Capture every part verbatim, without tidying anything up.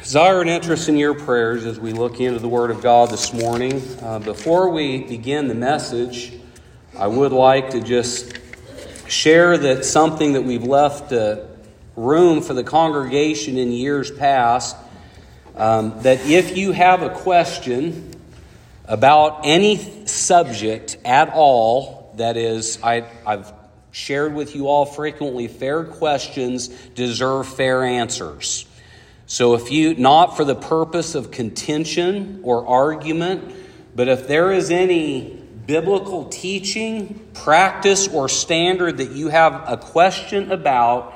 Desire and interest in your prayers as we look into the Word of God this morning. Uh, before we begin the message, I would like to just share that something that we've left uh, room for the congregation in years past, um, that if you have a question about any subject at all, that is, I, I've shared with you all frequently, fair questions deserve fair answers. So if you, not for the purpose of contention or argument, but if there is any biblical teaching, practice, or standard that you have a question about,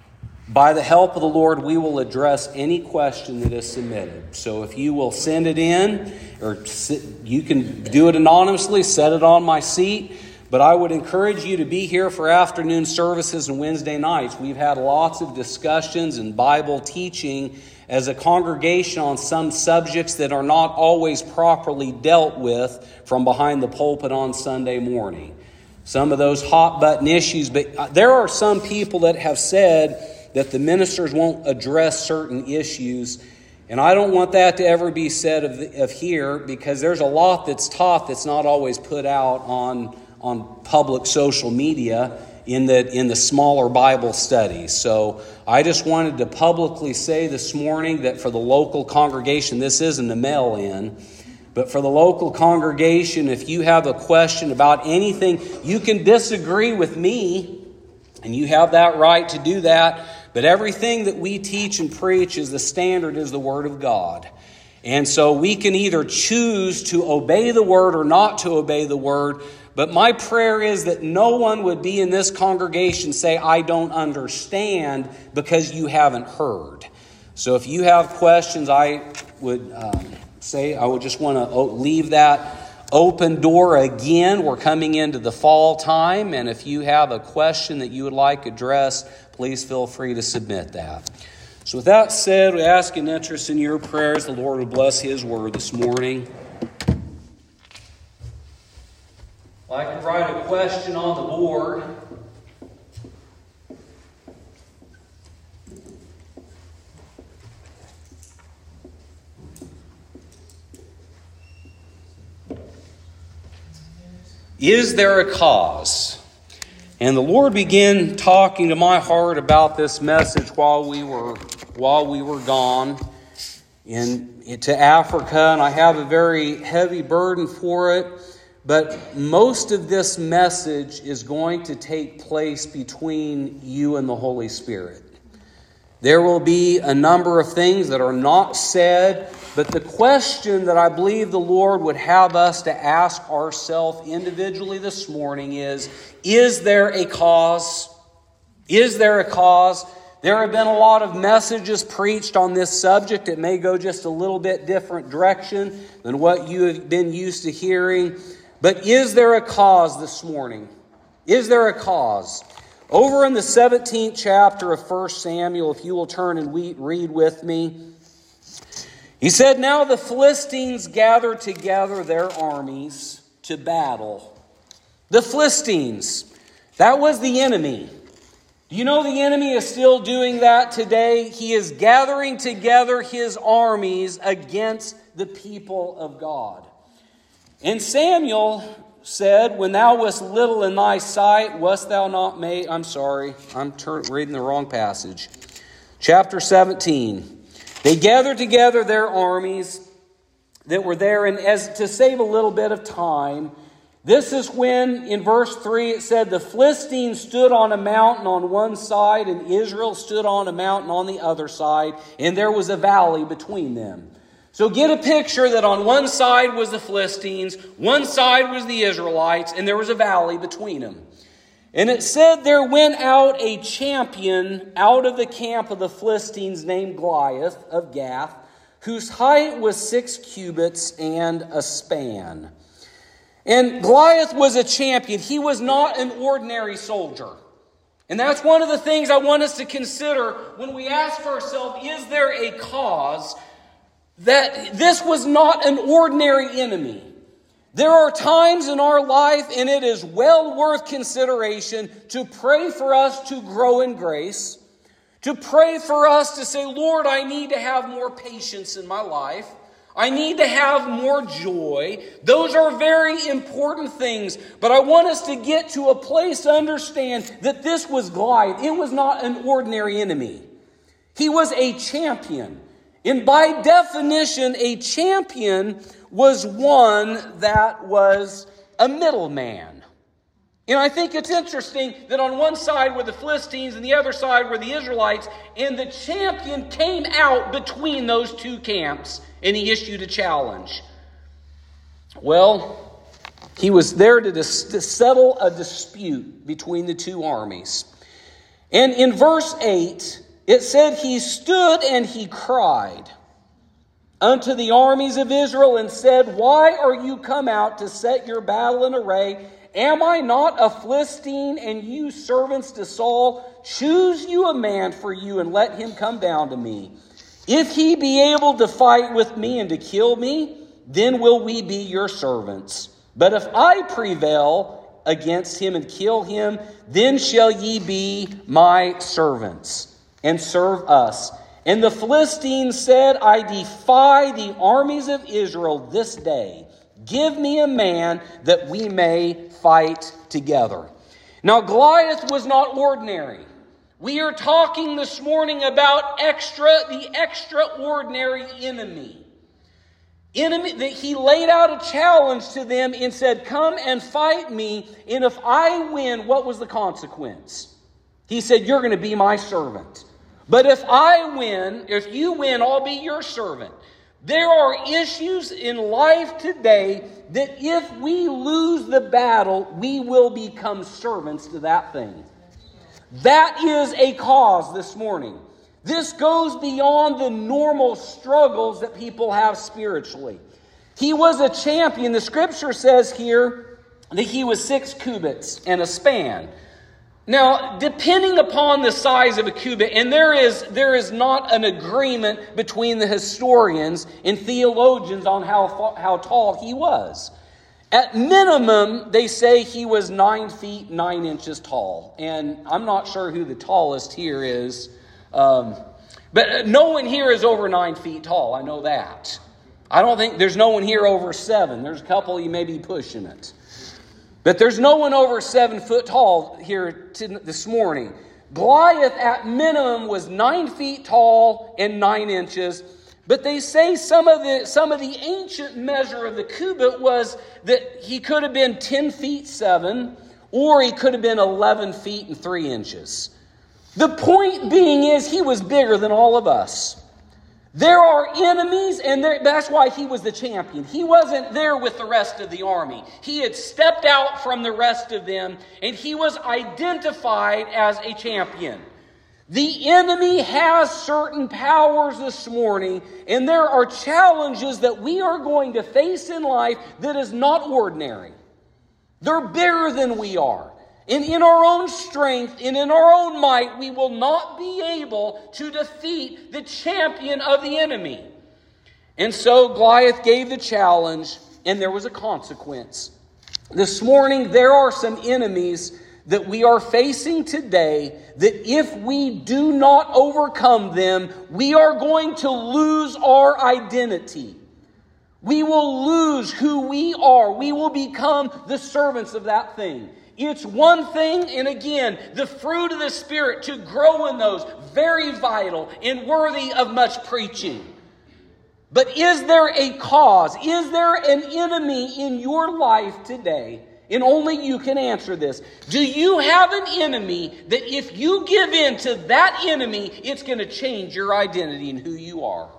by the help of the Lord, we will address any question that is submitted. So if you will send it in, or sit, you can do it anonymously, set it on my seat. But I would encourage you to be here for afternoon services and Wednesday nights. We've had lots of discussions and Bible teaching as a congregation on some subjects that are not always properly dealt with from behind the pulpit on Sunday morning. Some of those hot button issues, but there are some people that have said that the ministers won't address certain issues. And I don't want that to ever be said of, the, of here, because there's a lot that's taught that's not always put out on on public social media in the in the smaller Bible studies. So I just wanted to publicly say this morning that for the local congregation, this isn't a mail-in, but for the local congregation, if you have a question about anything, you can disagree with me, and you have that right to do that, but everything that we teach and preach is the standard, is the Word of God. And so we can either choose to obey the Word or not to obey the Word. But my prayer is that no one would be in this congregation say, I don't understand, because you haven't heard. So if you have questions, I would um, say I would just want to leave that open door again. We're coming into the fall time, and if you have a question that you would like addressed, please feel free to submit that. So with that said, we ask an interest in your prayers. The Lord will bless His word this morning. I'd like to write a question on the board. Is there a cause? And the Lord began talking to my heart about this message while we were while we were gone in, into Africa, and I have a very heavy burden for it. But most of this message is going to take place between you and the Holy Spirit. There will be a number of things that are not said, but the question that I believe the Lord would have us to ask ourselves individually this morning is, is there a cause? Is there a cause? There have been a lot of messages preached on this subject. It may go just a little bit different direction than what you have been used to hearing. But is there a cause this morning? Is there a cause? Over in the seventeenth chapter of First Samuel, if you will turn and read with me, he said, Now the Philistines gathered together their armies to battle. The Philistines, that was the enemy. Do you know the enemy is still doing that today? He is gathering together his armies against the people of God. And Samuel said, When thou wast little in thy sight, wast thou not made... I'm sorry, I'm ter- reading the wrong passage. Chapter seventeen. They gathered together their armies that were there, and as to save a little bit of time, this is when, in verse three, it said, The Philistines stood on a mountain on one side, and Israel stood on a mountain on the other side, and there was a valley between them. So get a picture that on one side was the Philistines, one side was the Israelites, and there was a valley between them. And it said there went out a champion out of the camp of the Philistines named Goliath of Gath, whose height was six cubits and a span. And Goliath was a champion. He was not an ordinary soldier. And that's one of the things I want us to consider when we ask for ourselves, is there a cause? That this was not an ordinary enemy. There are times in our life, and it is well worth consideration to pray for us to grow in grace. To pray for us to say, Lord, I need to have more patience in my life. I need to have more joy. Those are very important things. But I want us to get to a place to understand that this was Goliath. It was not an ordinary enemy. He was a champion. And by definition, a champion was one that was a middleman. And I think it's interesting that on one side were the Philistines and the other side were the Israelites. And the champion came out between those two camps and he issued a challenge. Well, he was there to, dis- to settle a dispute between the two armies. And in verse eight, it said, he stood and he cried unto the armies of Israel and said, why are you come out to set your battle in array? Am I not a Philistine, and you servants to Saul? Choose you a man for you, and let him come down to me. If he be able to fight with me and to kill me, then will we be your servants. But if I prevail against him and kill him, then shall ye be my servants, and serve us. And the Philistines said, I defy the armies of Israel this day. Give me a man that we may fight together. Now, Goliath was not ordinary. We are talking this morning about extra, the extraordinary enemy. Enemy that he laid out a challenge to them and said, come and fight me. And if I win, what was the consequence? He said, you're going to be my servant. But if I win, if you win, I'll be your servant. There are issues in life today that if we lose the battle, we will become servants to that thing. That is a cause this morning. This goes beyond the normal struggles that people have spiritually. He was a champion. The scripture says here that he was six cubits and a span. Now, depending upon the size of a cubit, and there is there is not an agreement between the historians and theologians on how, how tall he was. At minimum, they say he was nine feet, nine inches tall. And I'm not sure who the tallest here is. Um, but no one here is over nine feet tall. I know that. I don't think there's no one here over seven. There's a couple you may be pushing it. But there's no one over seven foot tall here this morning. Goliath at minimum was nine feet tall and nine inches. But they say some of the some of the ancient measure of the cubit was that he could have been ten feet seven, or he could have been eleven feet and three inches. The point being is he was bigger than all of us. There are enemies, and there, that's why he was the champion. He wasn't there with the rest of the army. He had stepped out from the rest of them, and he was identified as a champion. The enemy has certain powers this morning, and there are challenges that we are going to face in life that is not ordinary. They're bigger than we are. And in our own strength and in our own might, we will not be able to defeat the champion of the enemy. And so Goliath gave the challenge, and there was a consequence. This morning, there are some enemies that we are facing today that if we do not overcome them, we are going to lose our identity. We will lose who we are. We will become the servants of that thing. It's one thing, and again, the fruit of the Spirit to grow in those, very vital and worthy of much preaching. But is there a cause? Is there an enemy in your life today? And only you can answer this. Do you have an enemy that if you give in to that enemy, it's going to change your identity and who you are?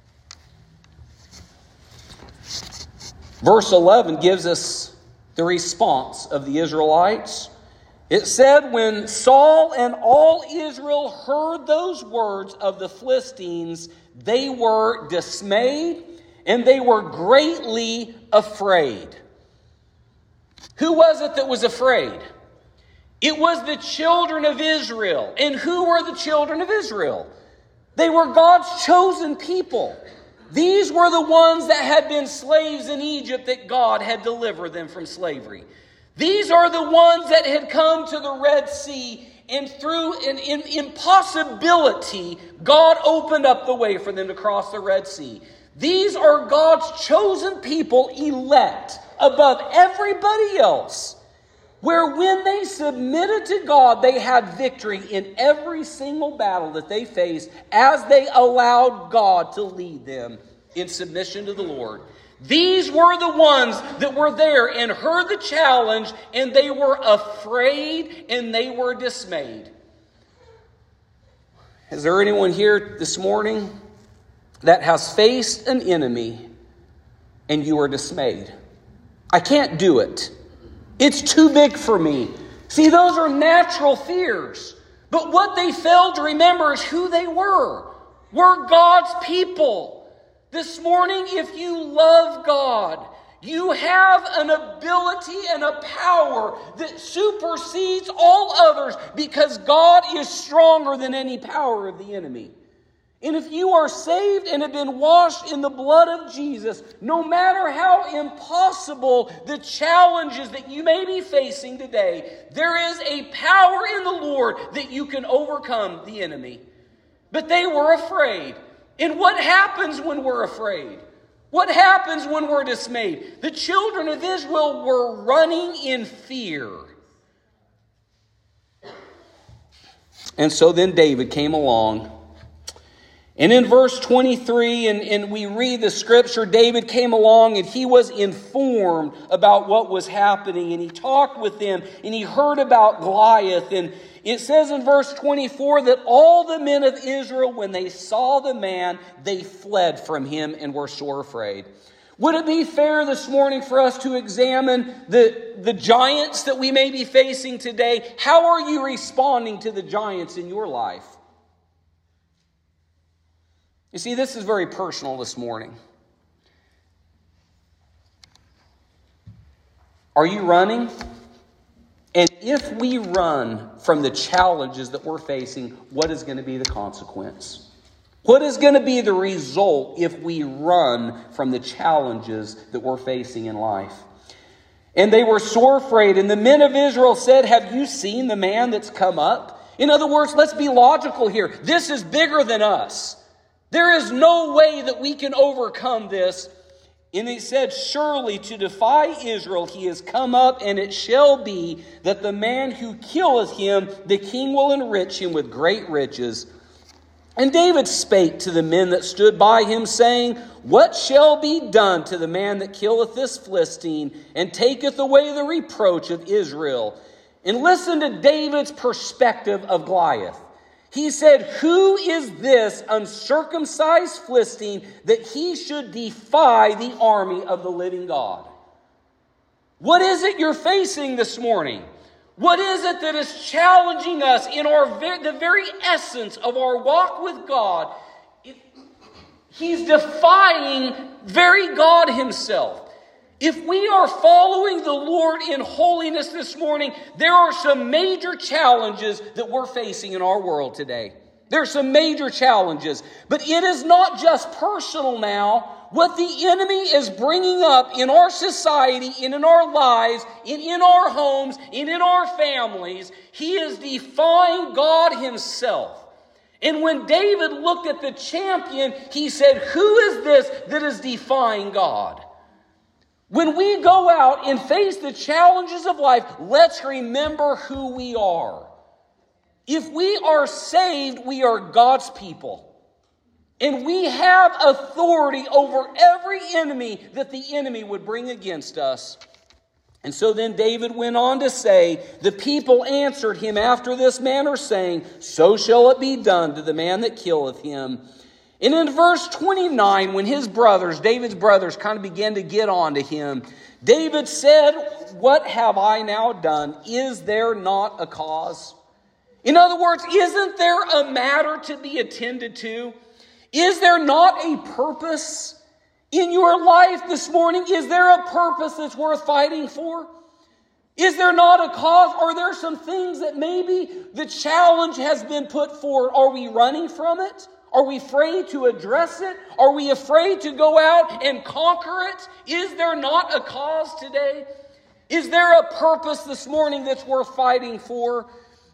Verse eleven gives us the response of the Israelites. It said, when Saul and all Israel heard those words of the Philistines, they were dismayed and they were greatly afraid. Who was it that was afraid? It was the children of Israel. And who were the children of Israel? They were God's chosen people. These were the ones that had been slaves in Egypt that God had delivered them from slavery. These are the ones that had come to the Red Sea And through an, an impossibility, God opened up the way for them to cross the Red Sea. These are God's chosen people, elect above everybody else, where when they submitted to God, they had victory in every single battle that they faced as they allowed God to lead them in submission to the Lord. These were the ones that were there and heard the challenge, and they were afraid and they were dismayed. Is there anyone here this morning that has faced an enemy and you are dismayed? I can't do it. It's too big for me. See, those are natural fears. But what they failed to remember is who they were. We're God's people. This morning, if you love God, you have an ability and a power that supersedes all others because God is stronger than any power of the enemy. And if you are saved and have been washed in the blood of Jesus, no matter how impossible the challenges that you may be facing today, there is a power in the Lord that you can overcome the enemy. But they were afraid. And what happens when we're afraid? What happens when we're dismayed? The children of Israel were running in fear. And so then David came along. And in verse twenty-three, and, and we read the scripture, David came along and he was informed about what was happening. And he talked with them and he heard about Goliath. And it says in verse twenty-four that all the men of Israel, when they saw the man, they fled from him and were sore afraid. Would it be fair this morning for us to examine the, the giants that we may be facing today? How are you responding to the giants in your life? You see, this is very personal this morning. Are you running? And if we run from the challenges that we're facing, what is going to be the consequence? What is going to be the result if we run from the challenges that we're facing in life? And they were sore afraid. And the men of Israel said, "Have you seen the man that's come up?" In other words, let's be logical here. This is bigger than us. There is no way that we can overcome this. And he said, "Surely to defy Israel he has come up, and it shall be that the man who killeth him, the king will enrich him with great riches." And David spake to the men that stood by him, saying, "What shall be done to the man that killeth this Philistine, and taketh away the reproach of Israel?" And listen to David's perspective of Goliath. He said, "Who is this uncircumcised Philistine that he should defy the army of the living God?" What is it you're facing this morning? What is it that is challenging us in our the very essence of our walk with God? It, he's defying very God himself. If we are following the Lord in holiness this morning, there are some major challenges that we're facing in our world today. There are some major challenges. But it is not just personal now. What the enemy is bringing up in our society and in our lives and in our homes and in our families, he is defying God himself. And when David looked at the champion, he said, "Who is this that is defying God?" When we go out and face the challenges of life, let's remember who we are. If we are saved, we are God's people. And we have authority over every enemy that the enemy would bring against us. And so then David went on to say, "The people answered him after this manner, saying, So shall it be done to the man that killeth him." And in verse twenty-nine, when his brothers, David's brothers, kind of began to get on to him, David said, "What have I now done? Is there not a cause?" In other words, isn't there a matter to be attended to? Is there not a purpose in your life this morning? Is there a purpose that's worth fighting for? Is there not a cause? Are there some things that maybe the challenge has been put forward? Are we running from it? Are we afraid to address it? Are we afraid to go out and conquer it? Is there not a cause today? Is there a purpose this morning that's worth fighting for?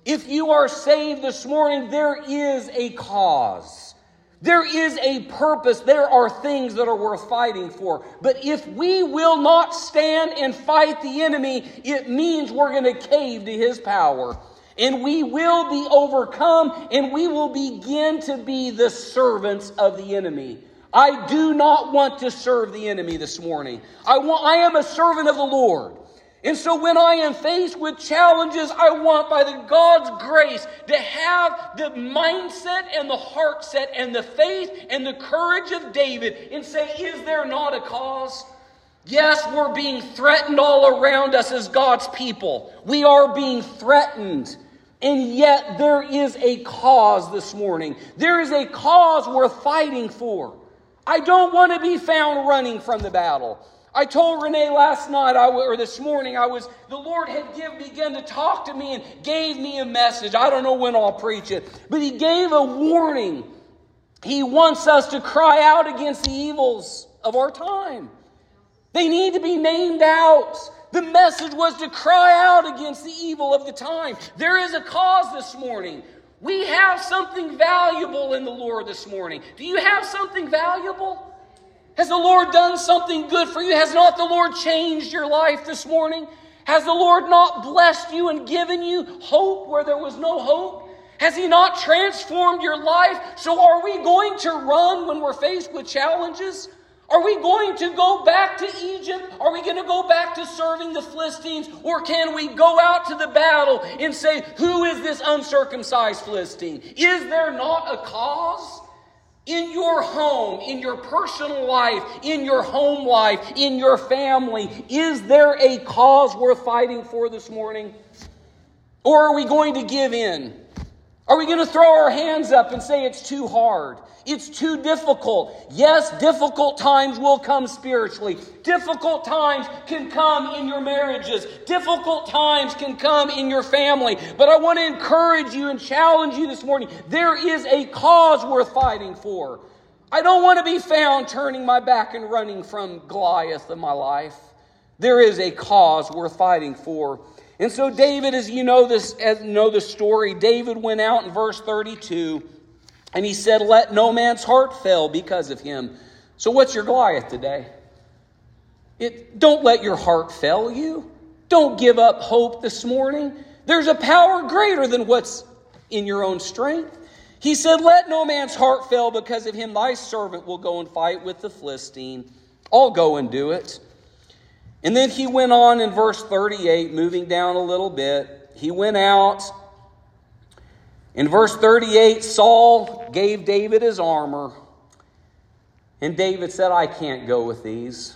If you are saved this morning, there is a cause. There is a purpose. There are things that are worth fighting for. But if we will not stand and fight the enemy, it means we're going to cave to his power. And we will be overcome, and we will begin to be the servants of the enemy. I do not want to serve the enemy this morning. I want, I am a servant of the Lord. And so when I am faced with challenges, I want, by the God's grace, to have the mindset and the heart set and the faith and the courage of David and say, is there not a cause? Yes, we're being threatened all around us as God's people. We are being threatened. And yet there is a cause this morning. There is a cause worth fighting for. I don't want to be found running from the battle. I told Renee last night, I, or this morning, I was, the Lord had give, begun to talk to me and gave me a message. I don't know when I'll preach it, but He gave a warning. He wants us to cry out against the evils of our time. They need to be named out. The message was to cry out against the evil of the time. There is a cause this morning. We have something valuable in the Lord this morning. Do you have something valuable? Has the Lord done something good for you? Has not the Lord changed your life this morning? Has the Lord not blessed you and given you hope where there was no hope? Has He not transformed your life? So are we going to run when we're faced with challenges? Are we going to go back to Egypt? Are we going to go back to serving the Philistines? Or can we go out to the battle and say, who is this uncircumcised Philistine? Is there not a cause? In your home, in your personal life, in your home life, in your family, is there a cause worth fighting for this morning? Or are we going to give in? Are we going to throw our hands up and say it's too hard? It's too difficult. Yes, difficult times will come spiritually. Difficult times can come in your marriages. Difficult times can come in your family. But I want to encourage you and challenge you this morning. There is a cause worth fighting for. I don't want to be found turning my back and running from Goliath in my life. There is a cause worth fighting for. And so David, as you know this, as you know the story, David went out in verse thirty-two. And he said, let no man's heart fail because of him. So what's your Goliath today? It, don't let your heart fail you. Don't give up hope this morning. There's a power greater than what's in your own strength. He said, let no man's heart fail because of him. Thy servant will go and fight with the Philistine. I'll go and do it. And then he went on in verse thirty-eight, moving down a little bit. He went out. In verse thirty-eight, Saul gave David his armor. And David said, I can't go with these.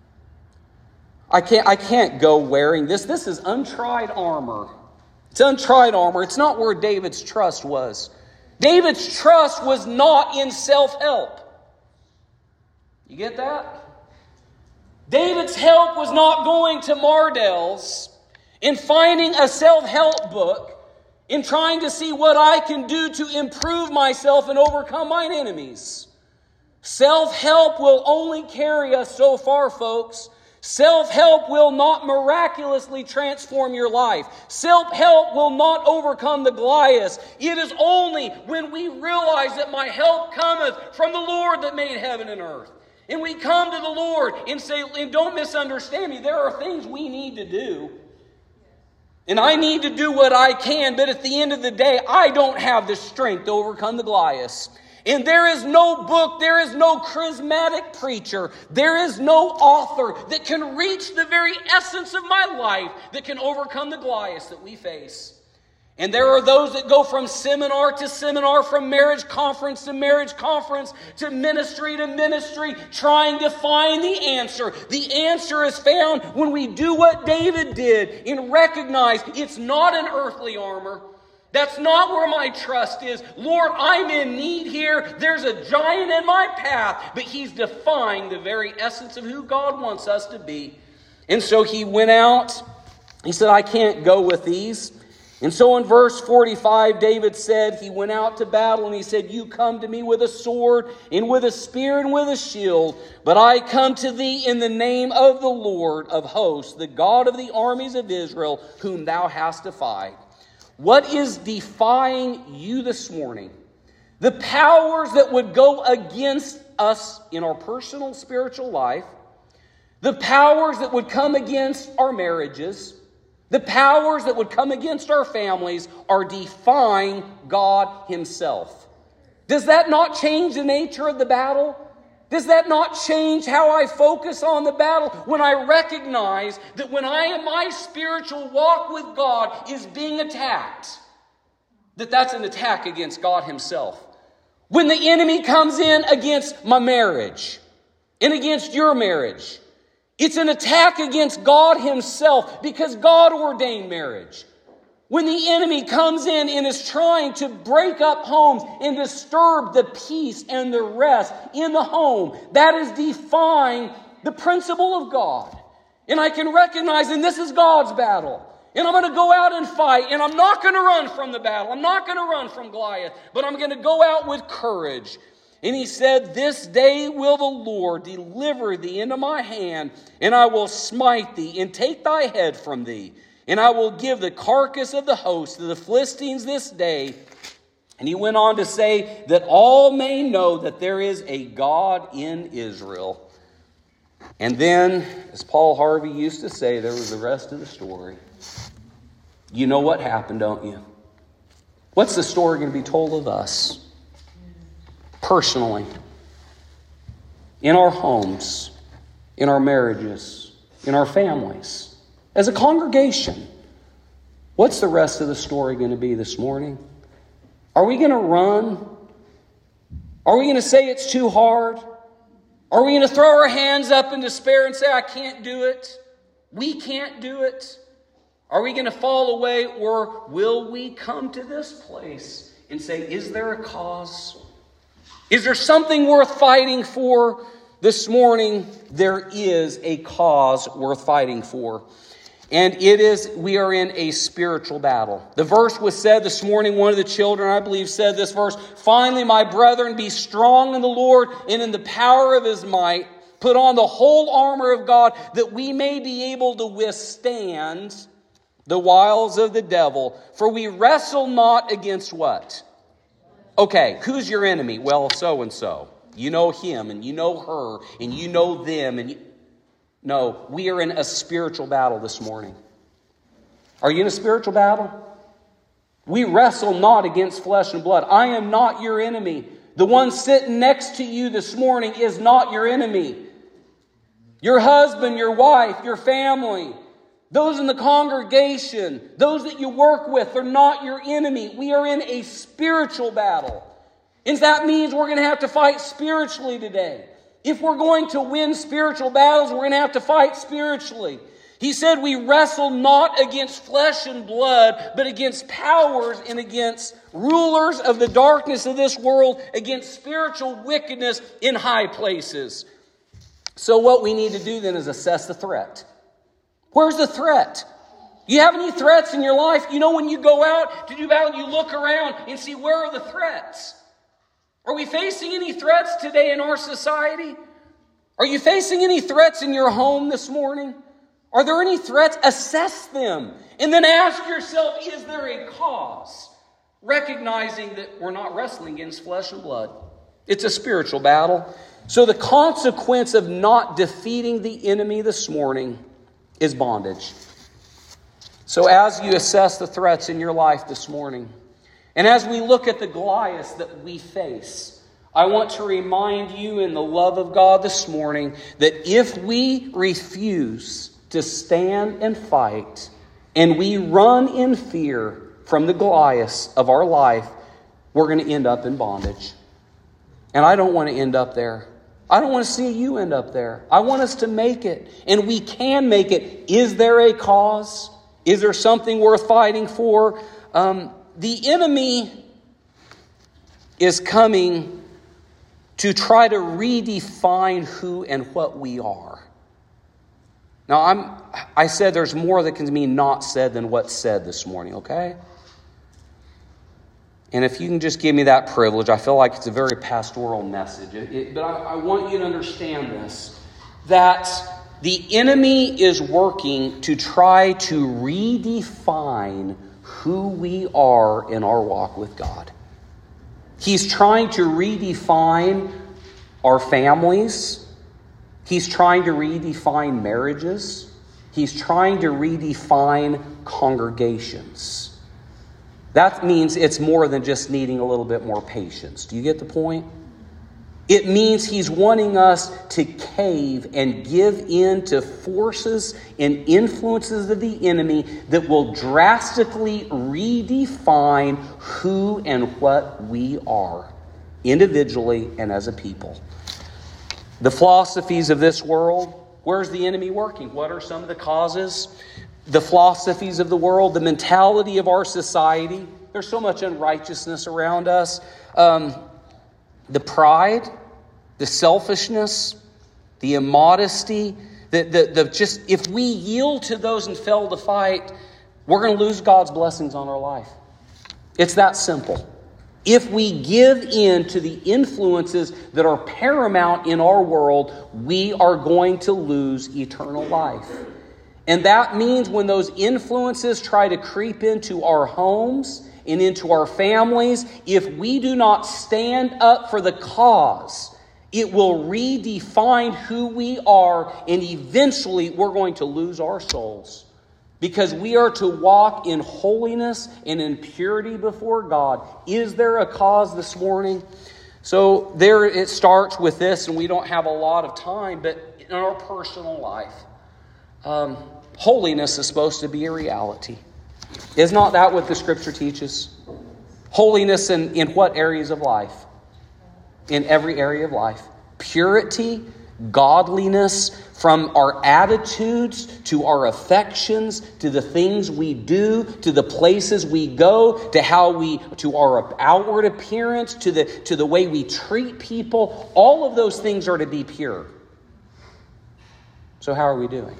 I can't, I can't go wearing this. This is untried armor. It's untried armor. It's not where David's trust was. David's trust was not in self-help. You get that? David's help was not going to Mardell's and finding a self-help book in trying to see what I can do to improve myself and overcome my enemies. Self-help will only carry us so far, folks. Self-help will not miraculously transform your life. Self-help will not overcome the Goliath. It is only when we realize that my help cometh from the Lord that made heaven and earth. And we come to the Lord and say, and don't misunderstand me, there are things we need to do. And I need to do what I can, but at the end of the day, I don't have the strength to overcome the Goliath. And there is no book, there is no charismatic preacher, there is no author that can reach the very essence of my life that can overcome the Goliath that we face. And there are those that go from seminar to seminar, from marriage conference to marriage conference, to ministry to ministry, trying to find the answer. The answer is found when we do what David did and recognize it's not an earthly armor. That's not where my trust is. Lord, I'm in need here. There's a giant in my path, but he's defying the very essence of who God wants us to be. And so he went out. He said, I can't go with these. And so in verse forty-five, David said, he went out to battle and he said, you come to me with a sword and with a spear and with a shield, but I come to thee in the name of the Lord of hosts, the God of the armies of Israel, whom thou hast defied. What is defying you this morning? The powers that would go against us in our personal spiritual life, the powers that would come against our marriages, the powers that would come against our families are defying God Himself. Does that not change the nature of the battle? Does that not change how I focus on the battle when I recognize that when I am my spiritual walk with God is being attacked, that that's an attack against God Himself? When the enemy comes in against my marriage and against your marriage, it's an attack against God Himself because God ordained marriage. When the enemy comes in and is trying to break up homes and disturb the peace and the rest in the home, that is defying the principle of God. And I can recognize, and this is God's battle. And I'm going to go out and fight, and I'm not going to run from the battle. I'm not going to run from Goliath, but I'm going to go out with courage. And He said, this day will the Lord deliver thee into my hand, and I will smite thee and take thy head from thee. And I will give the carcass of the host to the Philistines this day. And he went on to say that all may know that there is a God in Israel. And then, as Paul Harvey used to say, there was the rest of the story. You know what happened, don't you? What's the story going to be told of us? Personally. In our homes. In our marriages. In our families. As a congregation, what's the rest of the story going to be this morning? Are we going to run? Are we going to say it's too hard? Are we going to throw our hands up in despair and say, I can't do it? We can't do it? Are we going to fall away, or will we come to this place and say, is there a cause? Is there something worth fighting for? This morning, there is a cause worth fighting for. And it is, we are in a spiritual battle. The verse was said this morning, one of the children, I believe, said this verse, finally, my brethren, be strong in the Lord and in the power of His might. Put on the whole armor of God, that we may be able to withstand the wiles of the devil. For we wrestle not against what? Okay, who's your enemy? Well, so-and-so. You know him, and you know her, and you know them, and you... No, we are in a spiritual battle this morning. Are you in a spiritual battle? We wrestle not against flesh and blood. I am not your enemy. The one sitting next to you this morning is not your enemy. Your husband, your wife, your family, those in the congregation, those that you work with, they're not your enemy. We are in a spiritual battle. And that means we're going to have to fight spiritually today. If we're going to win spiritual battles, we're going to have to fight spiritually. He said we wrestle not against flesh and blood, but against powers and against rulers of the darkness of this world, against spiritual wickedness in high places. So what we need to do then is assess the threat. Where's the threat? Do you have any threats in your life? You know, when you go out to do battle, you look around and see, where are the threats? Are we facing any threats today in our society? Are you facing any threats in your home this morning? Are there any threats? Assess them. And then ask yourself, is there a cause? Recognizing that we're not wrestling against flesh and blood. It's a spiritual battle. So the consequence of not defeating the enemy this morning is bondage. So as you assess the threats in your life this morning, and as we look at the Goliaths that we face, I want to remind you in the love of God this morning that if we refuse to stand and fight, and we run in fear from the Goliaths of our life, we're going to end up in bondage. And I don't want to end up there. I don't want to see you end up there. I want us to make it. And we can make it. Is there a cause? Is there something worth fighting for? Um, the enemy is coming to try to redefine who and what we are. Now, I'm, I said there's more that can be not said than what's said this morning, okay? And if you can just give me that privilege, I feel like it's a very pastoral message. It, it, but I, I want you to understand this, that the enemy is working to try to redefine who we are in our walk with God. He's trying to redefine our families. He's trying to redefine marriages. He's trying to redefine congregations. That means it's more than just needing a little bit more patience. Do you get the point? It means he's wanting us to cave and give in to forces and influences of the enemy that will drastically redefine who and what we are, individually and as a people. The philosophies of this world, where's the enemy working? What are some of the causes? The philosophies of the world, the mentality of our society. There's so much unrighteousness around us. Um, The pride, the selfishness, the immodesty, the, the, the just if we yield to those and fail to fight, we're going to lose God's blessings on our life. It's that simple. If we give in to the influences that are paramount in our world, we are going to lose eternal life. And that means when those influences try to creep into our homes and into our families, if we do not stand up for the cause, it will redefine who we are, and eventually we're going to lose our souls. Because we are to walk in holiness and in purity before God. Is there a cause this morning? So there it starts with this, and we don't have a lot of time, but in our personal life, um, holiness is supposed to be a reality. Is not that what the Scripture teaches? Holiness in, in what areas of life? In every area of life. Purity, godliness, from our attitudes to our affections, to the things we do, to the places we go, to how we, to our outward appearance, to the, to the way we treat people. All of those things are to be pure. So how are we doing?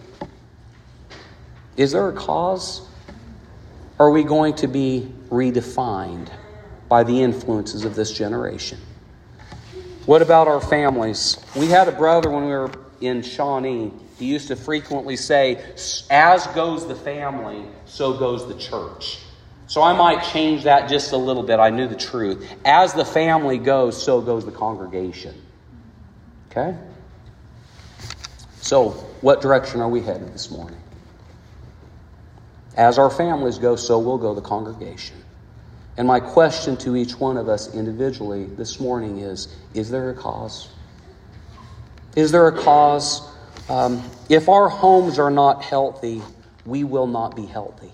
Is there a cause? Are we going to be redefined by the influences of this generation? What about our families? We had a brother when we were in Shawnee. He used to frequently say, as goes the family, so goes the church. So I might change that just a little bit. I knew the truth. As the family goes, so goes the congregation. Okay? So, what direction are we headed this morning? As our families go, so will go the congregation. And my question to each one of us individually this morning is, is there a cause? Is there a cause? Um, if our homes are not healthy, we will not be healthy.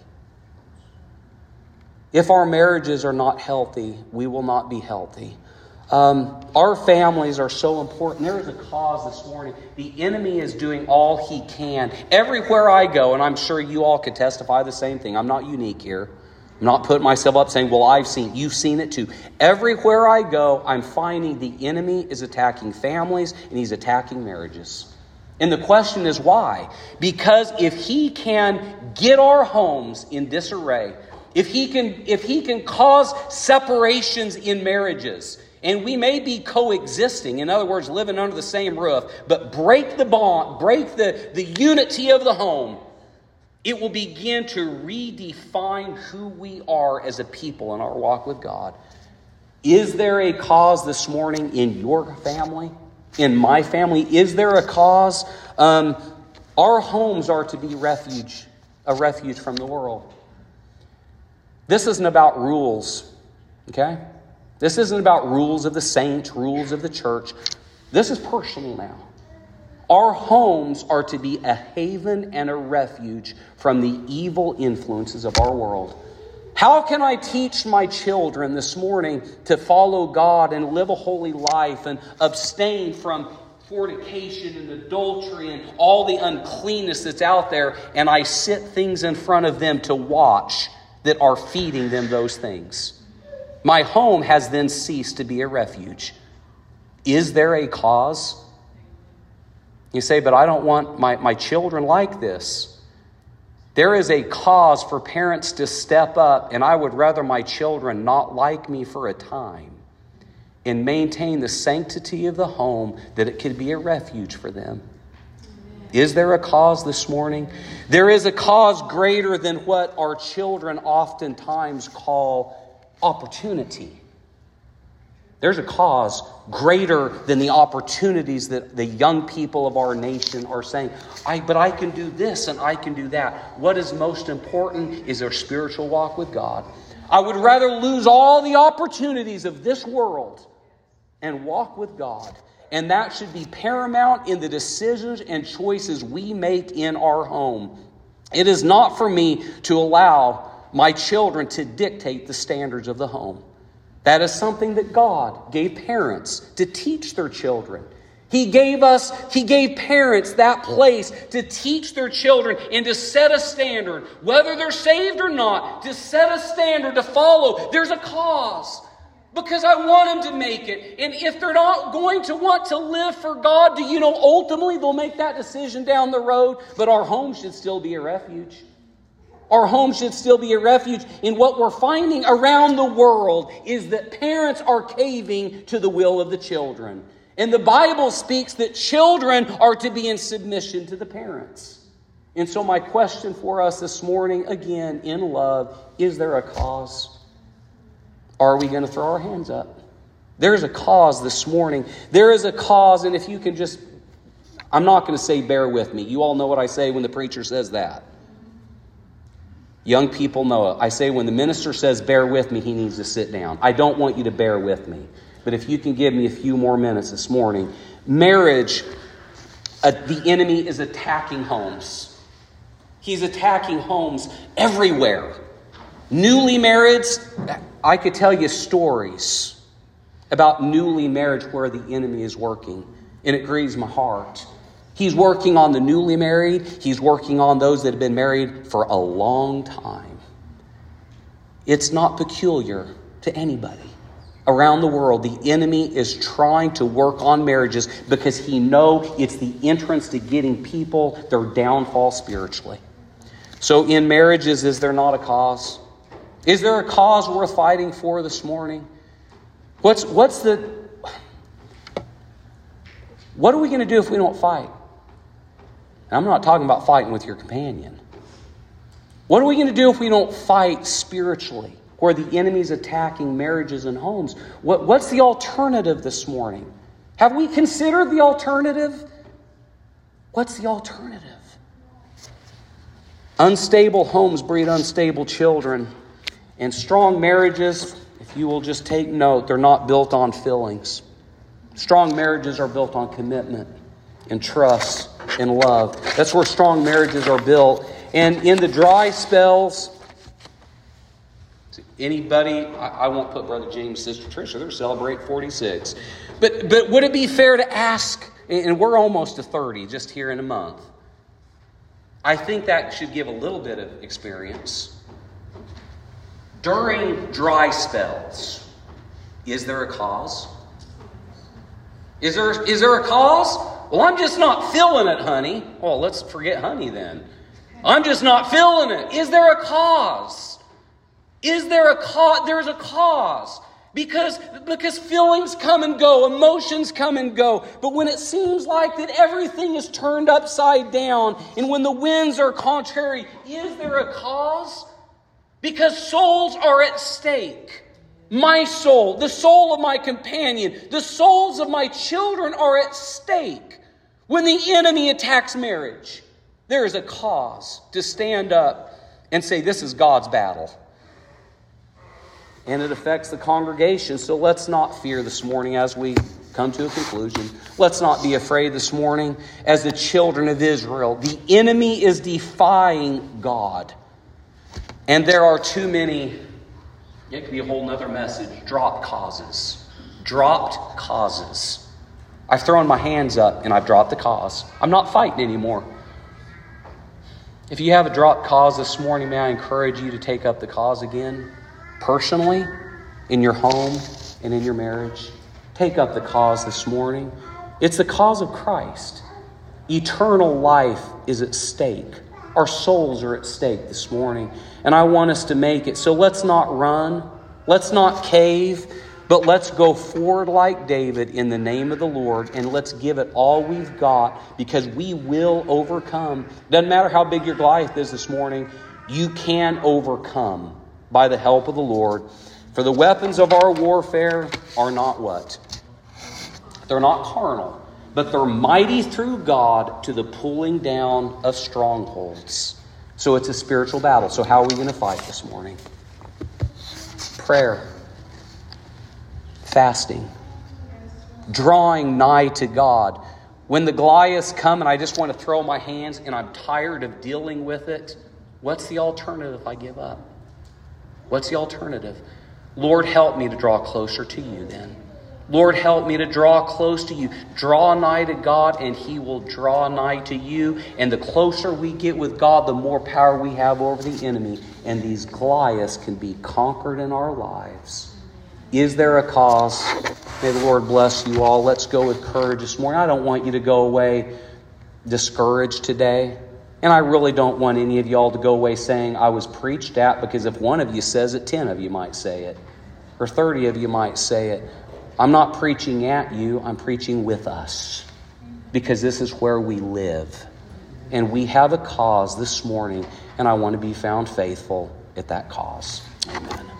If our marriages are not healthy, we will not be healthy. Um, our families are so important. There is a cause this morning. The enemy is doing all he can. Everywhere I go, and I'm sure you all could testify the same thing. I'm not unique here. I'm not putting myself up saying, well, I've seen, you've seen it too. Everywhere I go, I'm finding the enemy is attacking families and he's attacking marriages. And the question is why? Because if he can get our homes in disarray, if he can, if he can cause separations in marriages, and we may be coexisting, in other words, living under the same roof, but break the bond, break the, the unity of the home, it will begin to redefine who we are as a people in our walk with God. Is there a cause this morning in your family? In my family? Is there a cause? Um, our homes are to be refuge, a refuge from the world. This isn't about rules, okay? This isn't about rules of the saints, rules of the church. This is personal now. Our homes are to be a haven and a refuge from the evil influences of our world. How can I teach my children this morning to follow God and live a holy life and abstain from fornication and adultery and all the uncleanness that's out there, and I sit things in front of them to watch that are feeding them those things? My home has then ceased to be a refuge. Is there a cause? You say, but I don't want my, my children like this. There is a cause for parents to step up, and I would rather my children not like me for a time and maintain the sanctity of the home, that it could be a refuge for them. Is there a cause this morning? There is a cause greater than what our children oftentimes call opportunity. There's a cause greater than the opportunities that the young people of our nation are saying, I, but I can do this and I can do that. What is most important is their spiritual walk with God. I would rather lose all the opportunities of this world and walk with God. And that should be paramount in the decisions and choices we make in our home. It is not for me to allow my children to dictate the standards of the home. That is something that God gave parents to teach their children. He gave us, He gave parents that place to teach their children and to set a standard, whether they're saved or not, to set a standard to follow. There's a cause. Because I want them to make it. And if they're not going to want to live for God, do you know ultimately they'll make that decision down the road? But our home should still be a refuge. Our home should still be a refuge. And what we're finding around the world is that parents are caving to the will of the children. And the Bible speaks that children are to be in submission to the parents. And so my question for us this morning, again, in love, is there a cause? Or are we going to throw our hands up? There's a cause this morning. There is a cause, and if you can just, I'm not going to say bear with me. You all know what I say when the preacher says that. Young people know it. I say when the minister says bear with me, he needs to sit down. I don't want you to bear with me. But if you can give me a few more minutes this morning. Marriage, uh, the enemy is attacking homes. He's attacking homes everywhere. Newly married, I could tell you stories about newly married where the enemy is working, and it grieves my heart. He's working on the newly married. He's working on those that have been married for a long time. It's not peculiar to anybody. Around the world, the enemy is trying to work on marriages because he knows it's the entrance to getting people their downfall spiritually. So in marriages, is there not a cause? Is there a cause worth fighting for this morning? What's what's the what are we going to do if we don't fight? And I'm not talking about fighting with your companion. What are we going to do if we don't fight spiritually, where the enemy's attacking marriages and homes? What, what's the alternative this morning? Have we considered the alternative? What's the alternative? Unstable homes breed unstable children. And strong marriages, if you will just take note, they're not built on feelings. Strong marriages are built on commitment and trust and love. That's where strong marriages are built. And in the dry spells, anybody, I, I won't put Brother James, Sister Tricia, they're celebrating forty-six. But, but would it be fair to ask, and we're almost to thirty just here in a month. I think that should give a little bit of experience. During dry spells, is there a cause? Is there, is there a cause? Well, I'm just not feeling it, honey. Well, let's forget honey then. I'm just not feeling it. Is there a cause? Is there a cause? There's a cause. Because, because feelings come and go, emotions come and go. But when it seems like that everything is turned upside down, and when the winds are contrary, is there a cause? Because souls are at stake. My soul, the soul of my companion, the souls of my children are at stake. When the enemy attacks marriage, there is a cause to stand up and say, this is God's battle. And it affects the congregation. So let's not fear this morning as we come to a conclusion. Let's not be afraid this morning as the children of Israel. The enemy is defying God. And there are too many, it could be a whole nother message, dropped causes. Dropped causes. I've thrown my hands up and I've dropped the cause. I'm not fighting anymore. If you have a dropped cause this morning, may I encourage you to take up the cause again? Personally, in your home and in your marriage. Take up the cause this morning. It's the cause of Christ. Eternal life is at stake. Our souls are at stake this morning. And I want us to make it. So let's not run. Let's not cave. But let's go forward like David in the name of the Lord, and let's give it all we've got, because we will overcome. Doesn't matter how big your Goliath is this morning, you can overcome by the help of the Lord. For the weapons of our warfare are not what? They're not carnal, but they're mighty through God to the pulling down of strongholds. So it's a spiritual battle. So how are we going to fight this morning? Prayer. Fasting. Drawing nigh to God. When the Goliaths come and I just want to throw my hands and I'm tired of dealing with it, what's the alternative if I give up? What's the alternative? Lord, help me to draw closer to you then. Lord, help me to draw close to you. Draw nigh to God and He will draw nigh to you. And the closer we get with God, the more power we have over the enemy. And these Goliaths can be conquered in our lives. Is there a cause? May the Lord bless you all. Let's go with courage this morning. I don't want you to go away discouraged today. And I really don't want any of y'all to go away saying, I was preached at, because if one of you says it, ten of you might say it. Or thirty of you might say it. I'm not preaching at you, I'm preaching with us. Because this is where we live. And we have a cause this morning, and I want to be found faithful at that cause. Amen.